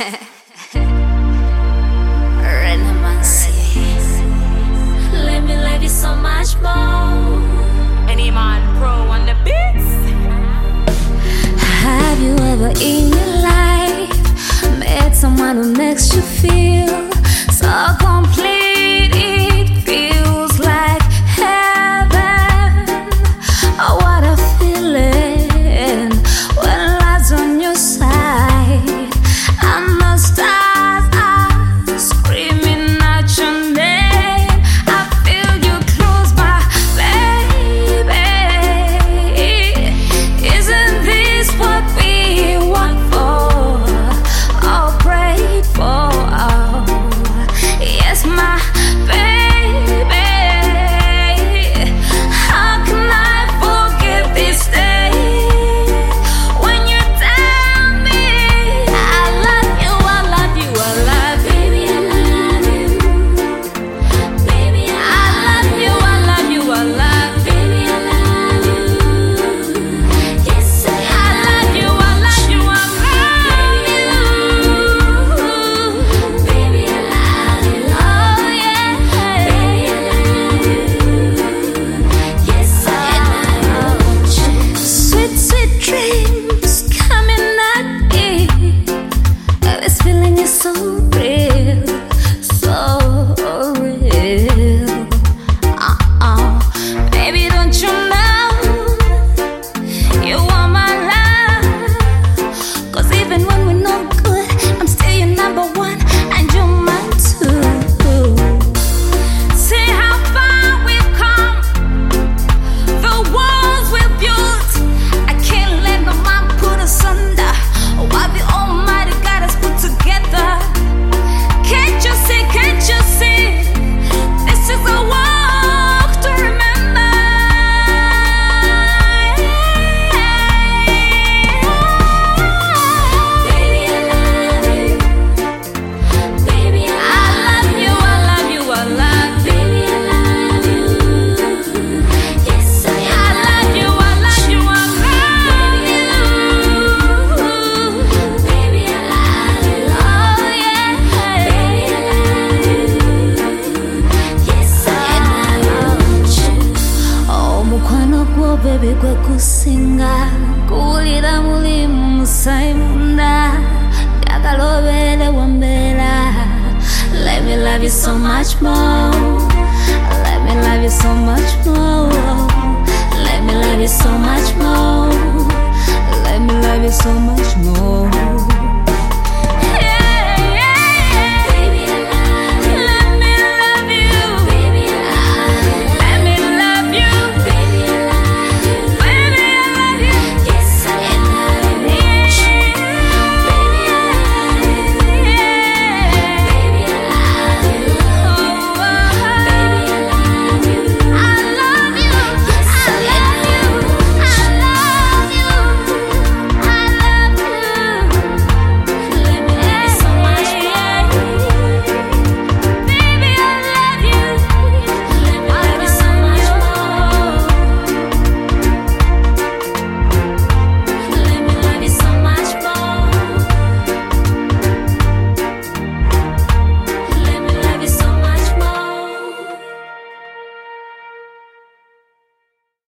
Let me love you so much more. Any man pro on the beats. Have you ever in your life met someone who makes you feel so complete? It feels like heaven. Oh, what a feeling when love's on your side and the stars are screaming at your name. I feel you close, my baby. Isn't this what we want for? Oh, prayed for. Oh, yes, my baby. How can I forget this day when you tell me I love you, I love you, I love you. Baby, I love you. Baby, I love you, I love you, I love you. Baby, I love you. Yes, I love you, I love you, I love you. Baby, I love you. Oh, yeah. Baby, I love you. Yes, I love you. Sweet, sweet dreams coming at me. This feeling is so real, so real. Baby, don't you know you are my love? 'Cause even when we're not good, I'm still your number one, and you're mine too. See how far we've come, the walls we've built. I can't let no man put us under. What the Almighty God has put together. Can't you see? Can't you see? This is a walk to remember. Baby, I love you. Baby, I love you. I love you. I love you. Baby, I love you. Yes, I love you. I love you. I love you. Baby, I love you. Oh, yeah. Baby, I love you. Yes, I love you. Oh, mukwano gwo baby gwe kusinga kuwulira muli musaayi munda njagala obeere wambeera. Let me love you so much more. Let me love you so much more. Let me love you so much more. Let me love you so much more.